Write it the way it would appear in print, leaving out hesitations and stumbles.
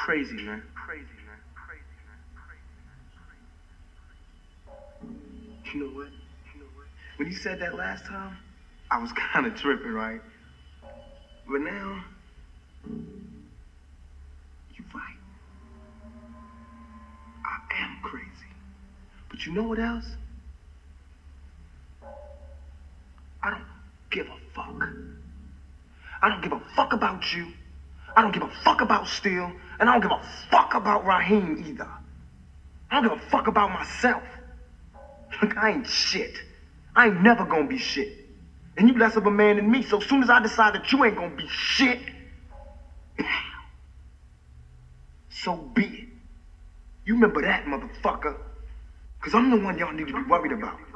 crazy, man. You know what? When you said that last time, I was kind of tripping, right? But now, you're right. I am crazy. But you know what else? I don't give a fuck. I don't give a fuck about you. I don't give a fuck about Steele. And I don't give a fuck about Raheem either. I don't give a fuck about myself. Look, I ain't shit. I ain't never gonna be shit. And you less of a man than me, so as soon as I decide that you ain't gonna be shit, so be it. You remember that, motherfucker. Because I'm the one y'all need to be worried about.